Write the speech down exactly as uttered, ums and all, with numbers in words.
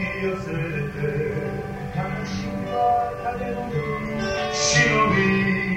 寄せて悲しみは種の忍び